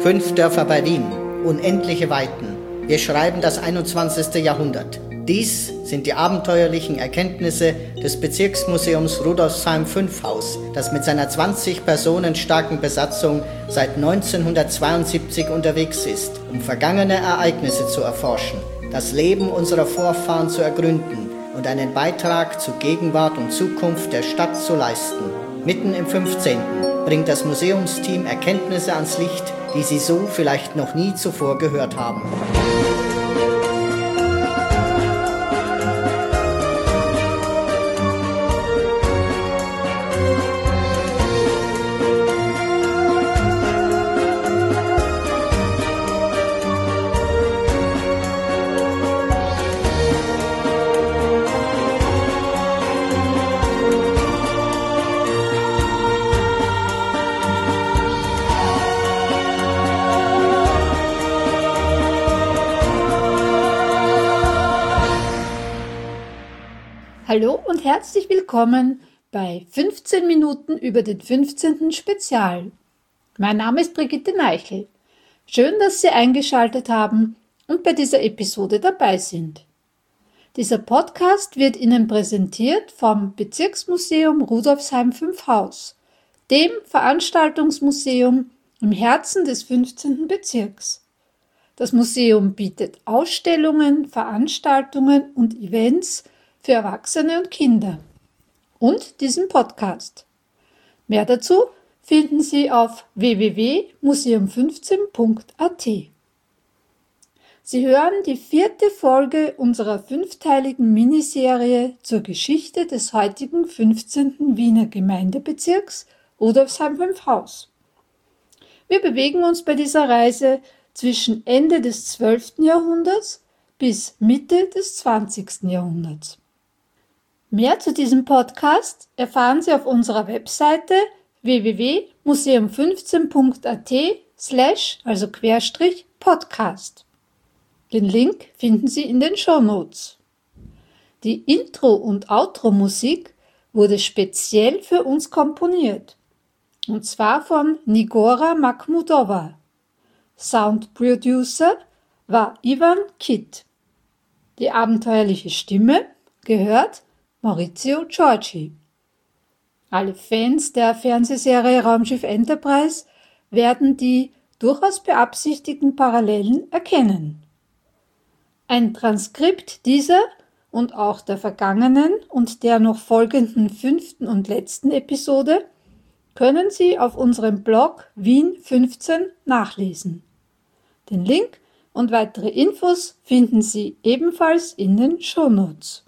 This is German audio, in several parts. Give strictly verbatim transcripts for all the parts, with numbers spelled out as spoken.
Fünf Dörfer bei Wien, unendliche Weiten. Wir schreiben das einundzwanzigste Jahrhundert. Dies sind die abenteuerlichen Erkenntnisse des Bezirksmuseums Rudolfsheim fünf Haus, das mit seiner zwanzig Personen starken Besatzung seit neunzehnhundertzweiundsiebzig unterwegs ist, um vergangene Ereignisse zu erforschen, das Leben unserer Vorfahren zu ergründen und einen Beitrag zu Gegenwart und Zukunft der Stadt zu leisten. Mitten im fünfzehnten bringt das Museumsteam Erkenntnisse ans Licht, die Sie so vielleicht noch nie zuvor gehört haben. Hallo und herzlich willkommen bei fünfzehn Minuten über den fünfzehnten Spezial. Mein Name ist Brigitte Neichel. Schön, dass Sie eingeschaltet haben und bei dieser Episode dabei sind. Dieser Podcast wird Ihnen präsentiert vom Bezirksmuseum Rudolfsheim fünf Haus, dem Veranstaltungsmuseum im Herzen des fünfzehnten Bezirks. Das Museum bietet Ausstellungen, Veranstaltungen und Events für Erwachsene und Kinder und diesen Podcast. Mehr dazu finden Sie auf w w w punkt museum fünfzehn punkt a t. Sie hören die vierte Folge unserer fünfteiligen Miniserie zur Geschichte des heutigen fünfzehnten Wiener Gemeindebezirks Rudolfsheim fünf Haus. Wir bewegen uns bei dieser Reise zwischen Ende des zwölften Jahrhunderts bis Mitte des zwanzigsten Jahrhunderts. Mehr zu diesem Podcast erfahren Sie auf unserer Webseite w w w punkt museum fünfzehn punkt a t slash, also Querstrich, Podcast. Den Link finden Sie in den Shownotes. Die Intro- und Outro-Musik wurde speziell für uns komponiert, und zwar von Nigora Makhmudova. Soundproducer war Ivan Kitt. Die abenteuerliche Stimme gehört Maurizio Giorgi. Alle Fans der Fernsehserie Raumschiff Enterprise werden die durchaus beabsichtigten Parallelen erkennen. Ein Transkript dieser und auch der vergangenen und der noch folgenden fünften und letzten Episode können Sie auf unserem Blog Wien fünfzehn nachlesen. Den Link und weitere Infos finden Sie ebenfalls in den Shownotes.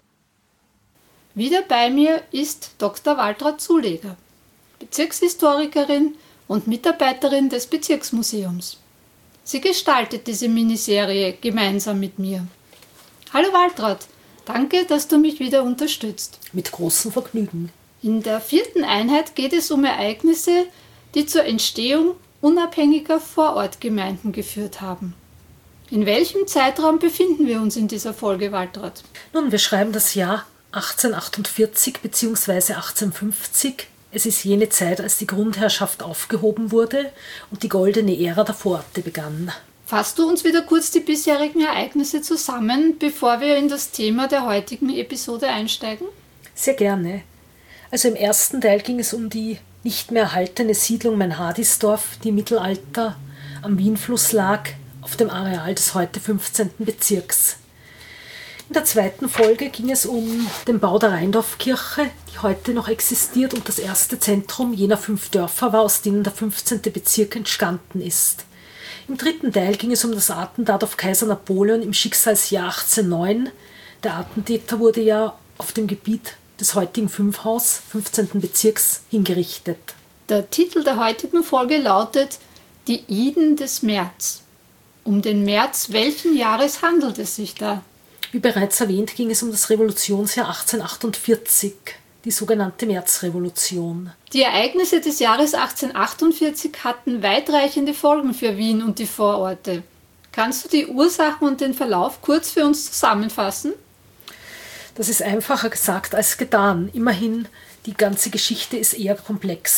Wieder bei mir ist Doktor Waltraud Zuleger, Bezirkshistorikerin und Mitarbeiterin des Bezirksmuseums. Sie gestaltet diese Miniserie gemeinsam mit mir. Hallo Waltraud, danke, dass du mich wieder unterstützt. Mit großem Vergnügen. In der vierten Einheit geht es um Ereignisse, die zur Entstehung unabhängiger Vorortgemeinden geführt haben. In welchem Zeitraum befinden wir uns in dieser Folge, Waltraud? Nun, wir schreiben das Jahr achtzehnhundertachtundvierzig bzw. achtzehnhundertfünfzig. Es ist jene Zeit, als die Grundherrschaft aufgehoben wurde und die goldene Ära der Vororte begann. Fasst du uns wieder kurz die bisherigen Ereignisse zusammen, bevor wir in das Thema der heutigen Episode einsteigen? Sehr gerne. Also im ersten Teil ging es um die nicht mehr erhaltene Siedlung Meinhardisdorf, die im Mittelalter am Wienfluss lag, auf dem Areal des heute fünfzehnten Bezirks. In der zweiten Folge ging es um den Bau der Rheindorfkirche, die heute noch existiert und das erste Zentrum jener fünf Dörfer war, aus denen der fünfzehnte Bezirk entstanden ist. Im dritten Teil ging es um das Attentat auf Kaiser Napoleon im Schicksalsjahr achtzehnhundertneun. Der Attentäter wurde ja auf dem Gebiet des heutigen fünf Haus, fünfzehnten Bezirks, hingerichtet. Der Titel der heutigen Folge lautet Die Iden des März. Um den März welchen Jahres handelt es sich da? Wie bereits erwähnt, ging es um das Revolutionsjahr achtzehnhundertachtundvierzig, die sogenannte Märzrevolution. Die Ereignisse des Jahres achtzehnhundertachtundvierzig hatten weitreichende Folgen für Wien und die Vororte. Kannst du die Ursachen und den Verlauf kurz für uns zusammenfassen? Das ist einfacher gesagt als getan. Immerhin, die ganze Geschichte ist eher komplex.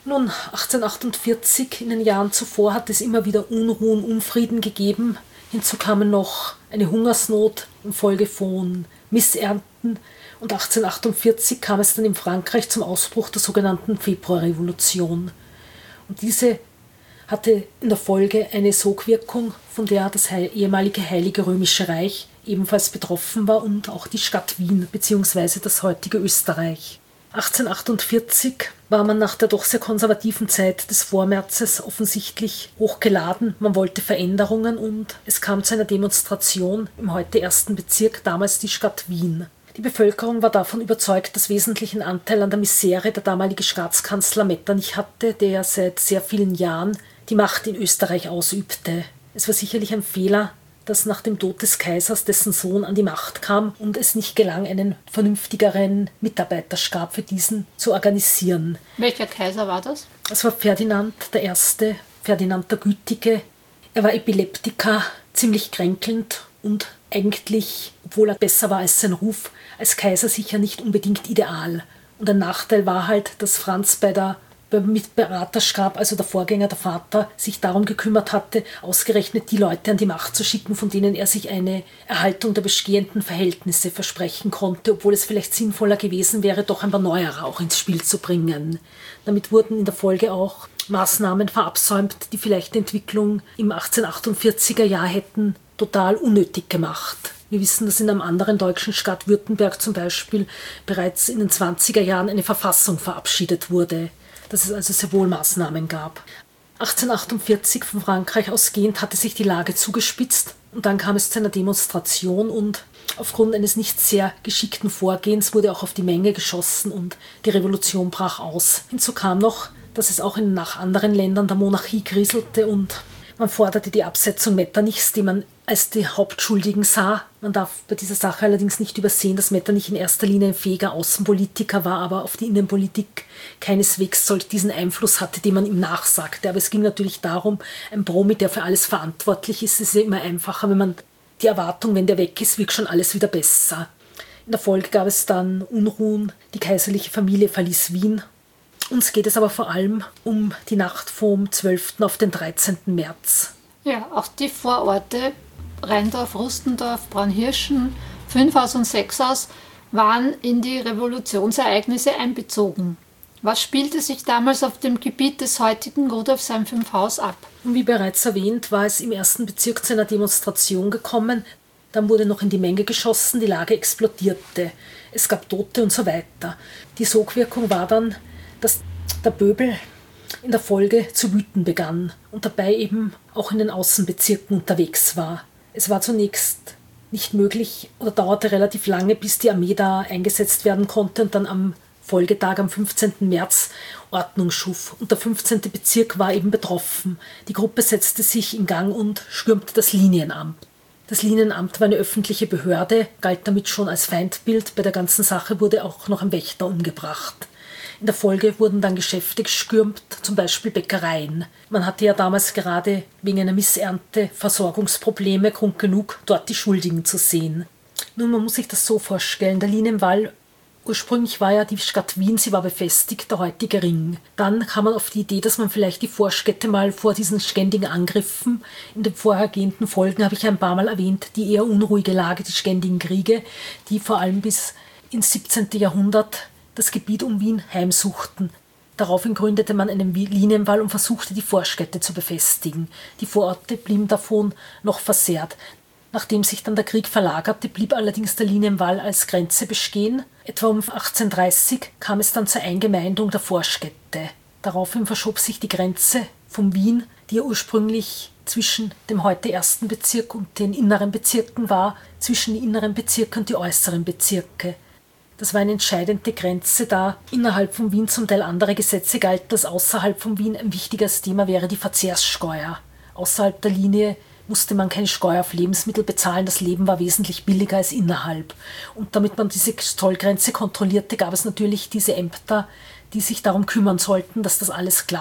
Nun, achtzehnhundertachtundvierzig, in den Jahren zuvor, hat es immer wieder Unruhen, Unfrieden gegeben. Hinzu kamen noch eine Hungersnot infolge von Missernten. Und achtzehnhundertachtundvierzig kam es dann in Frankreich zum Ausbruch der sogenannten Februarrevolution. Und diese hatte in der Folge eine Sogwirkung, von der das ehemalige Heilige Römische Reich ebenfalls betroffen war und auch die Stadt Wien bzw. das heutige Österreich. achtzehnhundertachtundvierzig war man nach der doch sehr konservativen Zeit des Vormärzes offensichtlich hochgeladen. Man wollte Veränderungen und es kam zu einer Demonstration im heute ersten Bezirk, damals die Stadt Wien. Die Bevölkerung war davon überzeugt, dass wesentlichen Anteil an der Misere der damalige Staatskanzler Metternich hatte, der seit sehr vielen Jahren die Macht in Österreich ausübte. Es war sicherlich ein Fehler, dass nach dem Tod des Kaisers dessen Sohn an die Macht kam und es nicht gelang, einen vernünftigeren Mitarbeiterstab für diesen zu organisieren. Welcher Kaiser war das? Es war Ferdinand der Erste, Ferdinand der Gütige. Er war Epileptiker, ziemlich kränkelnd und eigentlich, obwohl er besser war als sein Ruf, als Kaiser sicher nicht unbedingt ideal. Und ein Nachteil war halt, dass Franz bei der mit Beraterstab, also der Vorgänger, der Vater, sich darum gekümmert hatte, ausgerechnet die Leute an die Macht zu schicken, von denen er sich eine Erhaltung der bestehenden Verhältnisse versprechen konnte, obwohl es vielleicht sinnvoller gewesen wäre, doch ein paar Neuere auch ins Spiel zu bringen. Damit wurden in der Folge auch Maßnahmen verabsäumt, die vielleicht die Entwicklung im achtzehnhundertachtundvierziger Jahr hätten total unnötig gemacht. Wir wissen, dass in einem anderen deutschen Staat, Württemberg zum Beispiel, bereits in den zwanziger Jahren eine Verfassung verabschiedet wurde, dass es also sehr wohl Maßnahmen gab. achtzehnhundertachtundvierzig von Frankreich ausgehend hatte sich die Lage zugespitzt und dann kam es zu einer Demonstration und aufgrund eines nicht sehr geschickten Vorgehens wurde auch auf die Menge geschossen und die Revolution brach aus. Hinzu kam noch, dass es auch in nach anderen Ländern der Monarchie kriselte und man forderte die Absetzung Metternichs, die man als die Hauptschuldigen sah. Man darf bei dieser Sache allerdings nicht übersehen, dass Metternich in erster Linie ein fähiger Außenpolitiker war, aber auf die Innenpolitik keineswegs solch diesen Einfluss hatte, den man ihm nachsagte. Aber es ging natürlich darum, ein Promi, der für alles verantwortlich ist, ist ja immer einfacher, wenn man die Erwartung, wenn der weg ist, wird schon alles wieder besser. In der Folge gab es dann Unruhen, die kaiserliche Familie verließ Wien. Uns geht es aber vor allem um die Nacht vom zwölften auf den dreizehnten März. Ja, auch die Vororte Rheindorf, Rustendorf, Braunhirschen, Fünfhaus und Sechshaus waren in die Revolutionsereignisse einbezogen. Was spielte sich damals auf dem Gebiet des heutigen Rudolfsheim-Fünfhaus ab? Und wie bereits erwähnt, war es im ersten Bezirk zu einer Demonstration gekommen. Dann wurde noch in die Menge geschossen, die Lage explodierte. Es gab Tote und so weiter. Die Sogwirkung war dann, dass der Pöbel in der Folge zu wüten begann und dabei eben auch in den Außenbezirken unterwegs war. Es war zunächst nicht möglich oder dauerte relativ lange, bis die Armee da eingesetzt werden konnte und dann am Folgetag, am fünfzehnten März, Ordnung schuf. Und der fünfzehnte Bezirk war eben betroffen. Die Gruppe setzte sich in Gang und stürmte das Linienamt. Das Linienamt war eine öffentliche Behörde, galt damit schon als Feindbild. Bei der ganzen Sache wurde auch noch ein Wächter umgebracht. In der Folge wurden dann Geschäfte gestürmt, zum Beispiel Bäckereien. Man hatte ja damals gerade wegen einer Missernte Versorgungsprobleme, Grund genug, dort die Schuldigen zu sehen. Nun, man muss sich das so vorstellen, der Linienwall, ursprünglich war ja die Stadt Wien, sie war befestigt, der heutige Ring. Dann kam man auf die Idee, dass man vielleicht die Vorstädte mal vor diesen ständigen Angriffen, in den vorhergehenden Folgen habe ich ein paar Mal erwähnt, die eher unruhige Lage, die ständigen Kriege, die vor allem bis ins siebzehnten Jahrhundert das Gebiet um Wien heimsuchten. Daraufhin gründete man einen Linienwall und versuchte, die Vorstädte zu befestigen. Die Vororte blieben davon noch versehrt. Nachdem sich dann der Krieg verlagerte, blieb allerdings der Linienwall als Grenze bestehen. Etwa um achtzehnhundertdreißig kam es dann zur Eingemeindung der Vorstädte. Daraufhin verschob sich die Grenze von Wien, die ja ursprünglich zwischen dem heute ersten Bezirk und den inneren Bezirken war, zwischen die inneren Bezirke und die äußeren Bezirke. Das war eine entscheidende Grenze, da innerhalb von Wien zum Teil andere Gesetze galten, dass außerhalb von Wien ein wichtiges Thema wäre die Verkehrssteuer. Außerhalb der Linie musste man keine Steuer auf Lebensmittel bezahlen, das Leben war wesentlich billiger als innerhalb. Und damit man diese Zollgrenze kontrollierte, gab es natürlich diese Ämter, die sich darum kümmern sollten, dass das alles klappt.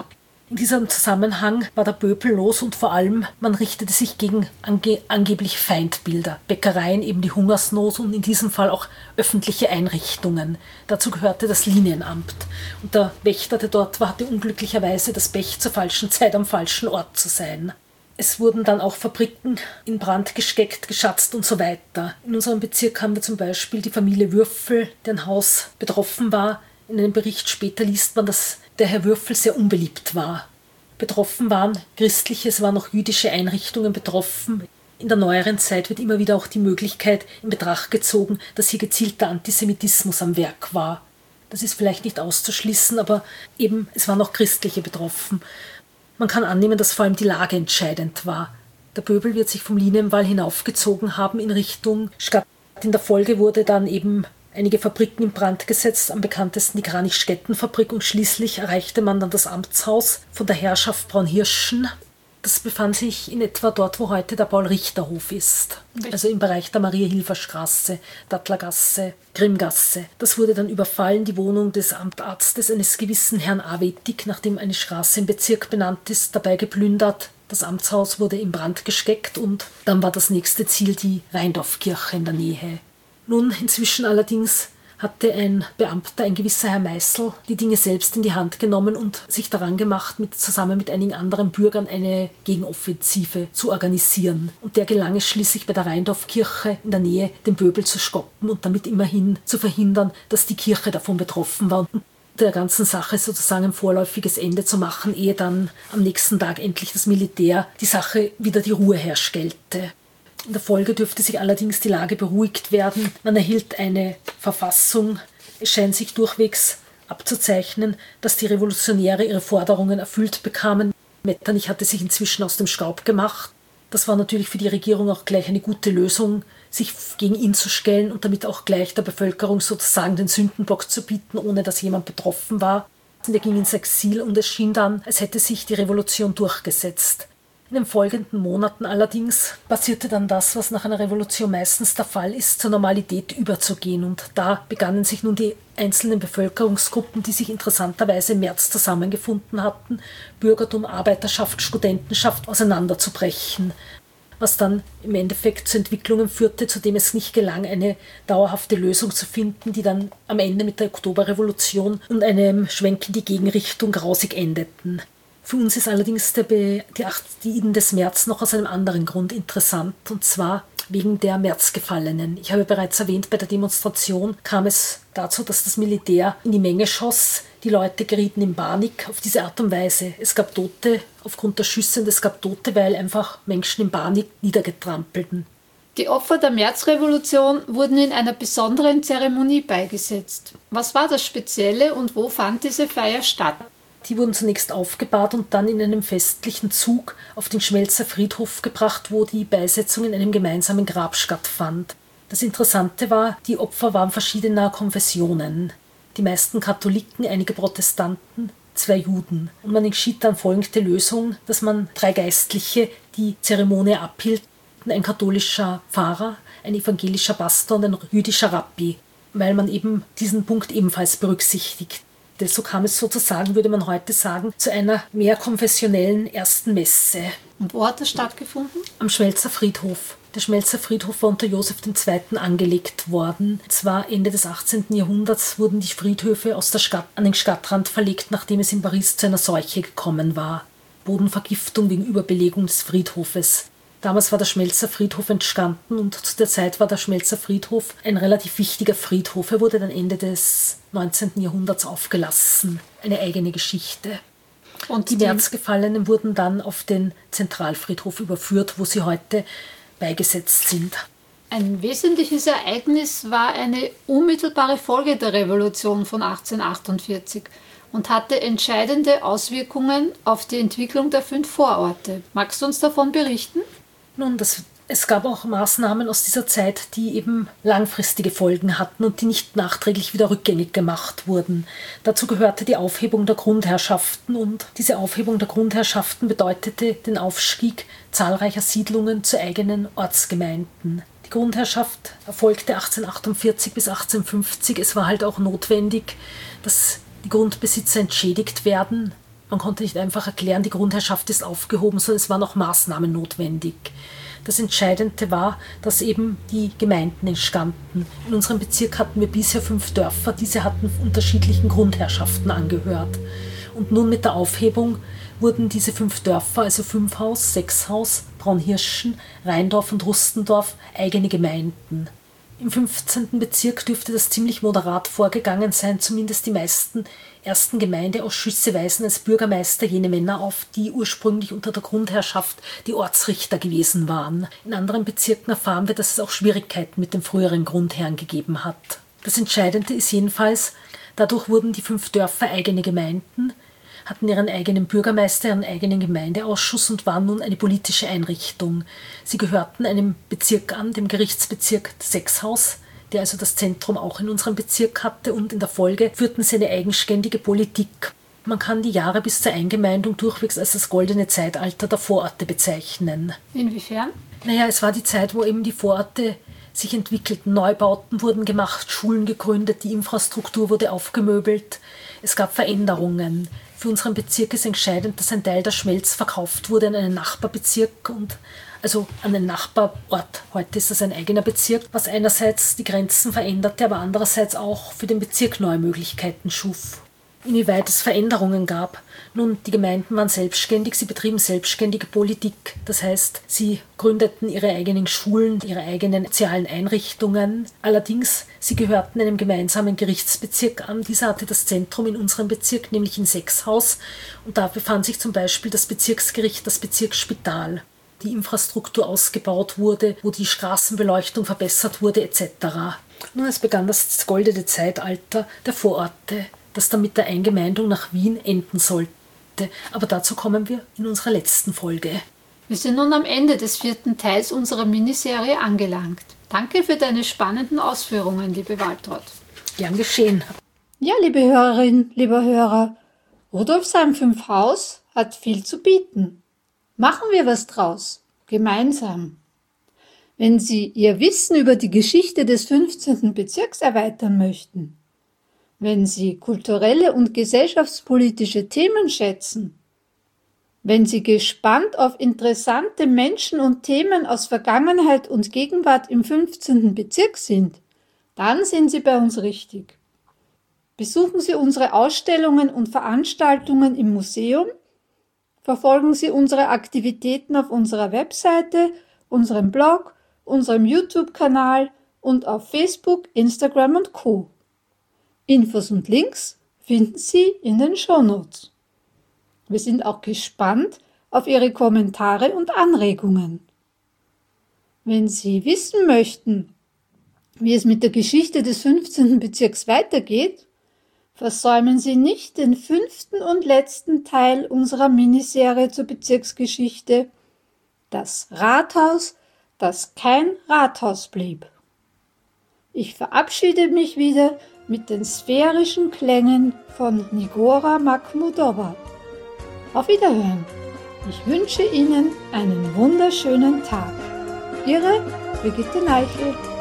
In diesem Zusammenhang war der Pöbel los und vor allem, man richtete sich gegen ange angeblich Feindbilder, Bäckereien, eben die Hungersnot und in diesem Fall auch öffentliche Einrichtungen. Dazu gehörte das Linienamt. Und der Wächter, der dort war, hatte unglücklicherweise das Pech, zur falschen Zeit am falschen Ort zu sein. Es wurden dann auch Fabriken in Brand gesteckt, geschatzt und so weiter. In unserem Bezirk haben wir zum Beispiel die Familie Würfel, deren Haus betroffen war. In einem Bericht später liest man, dass der Herr Würfel sehr unbeliebt war. Betroffen waren christliche, es waren auch jüdische Einrichtungen betroffen. In der neueren Zeit wird immer wieder auch die Möglichkeit in Betracht gezogen, dass hier gezielter Antisemitismus am Werk war. Das ist vielleicht nicht auszuschließen, aber eben, es waren auch christliche betroffen. Man kann annehmen, dass vor allem die Lage entscheidend war. Der Pöbel wird sich vom Linienwall hinaufgezogen haben in Richtung Stadt. In der Folge wurde dann eben einige Fabriken in Brand gesetzt, am bekanntesten die Kranich-Stetten-Fabrik, und schließlich erreichte man dann das Amtshaus von der Herrschaft Braunhirschen. Das befand sich in etwa dort, wo heute der Paul-Richter-Hof ist. Also im Bereich der Maria-Hilfer-Straße, Dattlergasse, Grimmgasse. Das wurde dann überfallen, die Wohnung des Amtarztes, eines gewissen Herrn Avetig, nachdem eine Straße im Bezirk benannt ist, dabei geplündert. Das Amtshaus wurde in Brand gesteckt und dann war das nächste Ziel die Rheindorfkirche in der Nähe. Nun, inzwischen allerdings hatte ein Beamter, ein gewisser Herr Meißel, die Dinge selbst in die Hand genommen und sich daran gemacht, mit, zusammen mit einigen anderen Bürgern eine Gegenoffensive zu organisieren. Und der gelang es schließlich bei der Rheindorfkirche in der Nähe, den Pöbel zu stoppen und damit immerhin zu verhindern, dass die Kirche davon betroffen war und der ganzen Sache sozusagen ein vorläufiges Ende zu machen, ehe dann am nächsten Tag endlich das Militär die Sache wieder die Ruhe herstellte. In der Folge dürfte sich allerdings die Lage beruhigt werden. Man erhielt eine Verfassung. Es scheint sich durchwegs abzuzeichnen, dass die Revolutionäre ihre Forderungen erfüllt bekamen. Metternich hatte sich inzwischen aus dem Staub gemacht. Das war natürlich für die Regierung auch gleich eine gute Lösung, sich gegen ihn zu stellen und damit auch gleich der Bevölkerung sozusagen den Sündenbock zu bieten, ohne dass jemand betroffen war. Er ging ins Exil und es schien dann, als hätte sich die Revolution durchgesetzt. In den folgenden Monaten allerdings passierte dann das, was nach einer Revolution meistens der Fall ist, zur Normalität überzugehen. Und da begannen sich nun die einzelnen Bevölkerungsgruppen, die sich interessanterweise im März zusammengefunden hatten, Bürgertum, Arbeiterschaft, Studentenschaft, auseinanderzubrechen. Was dann im Endeffekt zu Entwicklungen führte, zu dem es nicht gelang, eine dauerhafte Lösung zu finden, die dann am Ende mit der Oktoberrevolution und einem Schwenk in die Gegenrichtung grausig endeten. Für uns ist allerdings der Be- die acht Iden des März noch aus einem anderen Grund interessant, und zwar wegen der Märzgefallenen. Ich habe bereits erwähnt, bei der Demonstration kam es dazu, dass das Militär in die Menge schoss. Die Leute gerieten in Panik auf diese Art und Weise. Es gab Tote aufgrund der Schüsse und es gab Tote, weil einfach Menschen in Panik niedergetrampelten. Die Opfer der Märzrevolution wurden in einer besonderen Zeremonie beigesetzt. Was war das Spezielle und wo fand diese Feier statt? Die wurden zunächst aufgebahrt und dann in einem festlichen Zug auf den Schmelzer Friedhof gebracht, wo die Beisetzung in einem gemeinsamen Grab stattfand. Das Interessante war, die Opfer waren verschiedener Konfessionen. Die meisten Katholiken, einige Protestanten, zwei Juden. Und man entschied dann folgende Lösung, dass man drei Geistliche die Zeremonie abhielten, ein katholischer Pfarrer, ein evangelischer Pastor und ein jüdischer Rabbi, weil man eben diesen Punkt ebenfalls berücksichtigt. So kam es sozusagen, würde man heute sagen, zu einer mehrkonfessionellen ersten Messe. Und wo hat das stattgefunden? Am Schmelzer Friedhof. Der Schmelzer Friedhof war unter Josef der Zweite angelegt worden. Zwar Ende des achtzehnten Jahrhunderts wurden die Friedhöfe aus der Stadt an den Stadtrand verlegt, nachdem es in Paris zu einer Seuche gekommen war. Bodenvergiftung wegen Überbelegung des Friedhofes. Damals war der Schmelzer Friedhof entstanden und zu der Zeit war der Schmelzer Friedhof ein relativ wichtiger Friedhof. Er wurde dann Ende des neunzehnten Jahrhunderts aufgelassen. Eine eigene Geschichte. Und die Märzgefallenen wurden dann auf den Zentralfriedhof überführt, wo sie heute beigesetzt sind. Ein wesentliches Ereignis war eine unmittelbare Folge der Revolution von achtzehnhundertachtundvierzig und hatte entscheidende Auswirkungen auf die Entwicklung der fünf Vororte. Magst du uns davon berichten? Nun, das, es gab auch Maßnahmen aus dieser Zeit, die eben langfristige Folgen hatten und die nicht nachträglich wieder rückgängig gemacht wurden. Dazu gehörte die Aufhebung der Grundherrschaften und diese Aufhebung der Grundherrschaften bedeutete den Aufstieg zahlreicher Siedlungen zu eigenen Ortsgemeinden. Die Grundherrschaft erfolgte achtzehnhundertachtundvierzig bis achtzehnhundertfünfzig. Es war halt auch notwendig, dass die Grundbesitzer entschädigt werden. Man konnte nicht einfach erklären, die Grundherrschaft ist aufgehoben, sondern es waren auch Maßnahmen notwendig. Das Entscheidende war, dass eben die Gemeinden entstanden. In unserem Bezirk hatten wir bisher fünf Dörfer, diese hatten unterschiedlichen Grundherrschaften angehört. Und nun mit der Aufhebung wurden diese fünf Dörfer, also Fünfhaus, Sechshaus, Braunhirschen, Rheindorf und Rustendorf, eigene Gemeinden. Im fünfzehnten Bezirk dürfte das ziemlich moderat vorgegangen sein, zumindest die meisten ersten Gemeindeausschüsse weisen als Bürgermeister jene Männer auf, die ursprünglich unter der Grundherrschaft die Ortsrichter gewesen waren. In anderen Bezirken erfahren wir, dass es auch Schwierigkeiten mit dem früheren Grundherrn gegeben hat. Das Entscheidende ist jedenfalls, dadurch wurden die fünf Dörfer eigene Gemeinden, hatten ihren eigenen Bürgermeister, ihren eigenen Gemeindeausschuss und waren nun eine politische Einrichtung. Sie gehörten einem Bezirk an, dem Gerichtsbezirk Sechshaus, der also das Zentrum auch in unserem Bezirk hatte, und in der Folge führten sie eine eigenständige Politik. Man kann die Jahre bis zur Eingemeindung durchwegs als das goldene Zeitalter der Vororte bezeichnen. Inwiefern? Naja, es war die Zeit, wo eben die Vororte sich entwickelten. Neubauten wurden gemacht, Schulen gegründet, die Infrastruktur wurde aufgemöbelt. Es gab Veränderungen. Für unseren Bezirk ist entscheidend, dass ein Teil der Schmelz verkauft wurde an einen Nachbarbezirk und also an einen Nachbarort. Heute ist das ein eigener Bezirk, was einerseits die Grenzen veränderte, aber andererseits auch für den Bezirk neue Möglichkeiten schuf. Inwieweit es Veränderungen gab. Nun, die Gemeinden waren selbstständig, sie betrieben selbstständige Politik. Das heißt, sie gründeten ihre eigenen Schulen, ihre eigenen sozialen Einrichtungen. Allerdings, sie gehörten einem gemeinsamen Gerichtsbezirk an. Dieser hatte das Zentrum in unserem Bezirk, nämlich in Sechshaus. Und da befand sich zum Beispiel das Bezirksgericht, das Bezirksspital. Die Infrastruktur ausgebaut wurde, wo die Straßenbeleuchtung verbessert wurde, et cetera. Nun, es begann das goldene Zeitalter der Vororte, das dann mit der Eingemeindung nach Wien enden sollte. Aber dazu kommen wir in unserer letzten Folge. Wir sind nun am Ende des vierten Teils unserer Miniserie angelangt. Danke für deine spannenden Ausführungen, liebe Waltraud. Gern geschehen. Ja, liebe Hörerin, lieber Hörer, Rudolfsheim fünf Haus hat viel zu bieten. Machen wir was draus, gemeinsam. Wenn Sie Ihr Wissen über die Geschichte des fünfzehnten Bezirks erweitern möchten, wenn Sie kulturelle und gesellschaftspolitische Themen schätzen, wenn Sie gespannt auf interessante Menschen und Themen aus Vergangenheit und Gegenwart im fünfzehnten Bezirk sind, dann sind Sie bei uns richtig. Besuchen Sie unsere Ausstellungen und Veranstaltungen im Museum, verfolgen Sie unsere Aktivitäten auf unserer Webseite, unserem Blog, unserem YouTube-Kanal und auf Facebook, Instagram und Co. Infos und Links finden Sie in den Shownotes. Wir sind auch gespannt auf Ihre Kommentare und Anregungen. Wenn Sie wissen möchten, wie es mit der Geschichte des fünfzehnten Bezirks weitergeht, versäumen Sie nicht den fünften und letzten Teil unserer Miniserie zur Bezirksgeschichte, das Rathaus, das kein Rathaus blieb. Ich verabschiede mich wieder mit den sphärischen Klängen von Nigora Makhmudova. Auf Wiederhören. Ich wünsche Ihnen einen wunderschönen Tag. Ihre Brigitte Neichel.